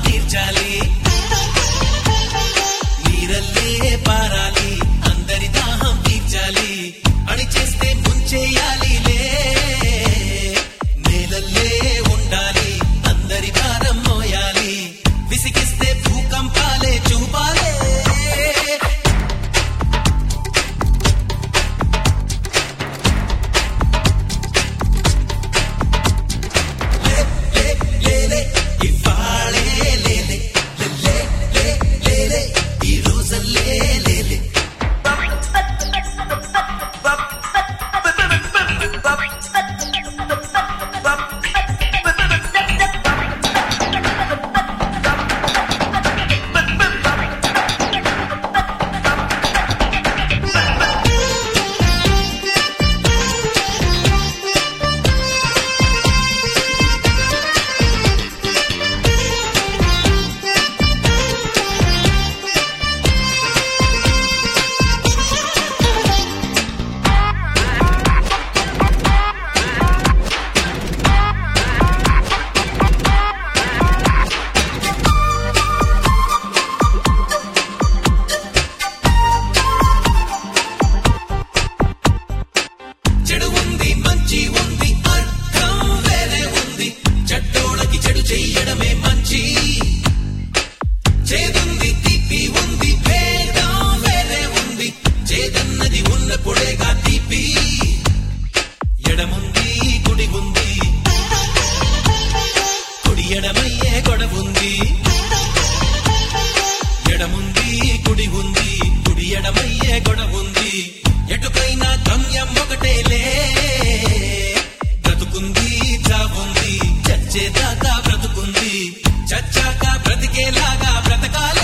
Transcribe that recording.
తీర్చాలి నీరల్లే పారాలి అందరి దాహం తీర్చాలి అని చేస్తే ముంచేయాలి నేలల్లే ఉండాలి అందరి భారం మోయాలి విసిగిస్తే భూకంపాలే చూపాలే చెడు ఉంది మంచి ఉంది అర్థం వేరే ఉంది చెడ్డోళ్ళకి చెడు చెయ్యడమే మంచి చేదుంది తీపి ఉంది భేదం వేరే ఉంది చేదన్నది ఉన్నప్పుడేగా తీపి ఎడముంది కుడి ఉంది కుడి ఎడమయ్యే గొడవుంది ఎడముంది కుడి ఉంది కుడి ఎడమయ్యే గొడవుంది ఎటుకైనా గమ్యం ఒకటేలే బ్రతుకుంది చావుంది చచ్చేదాకా బ్రతుకుంది చచ్చాక బ్రతికేలాగా బ్రతకాలి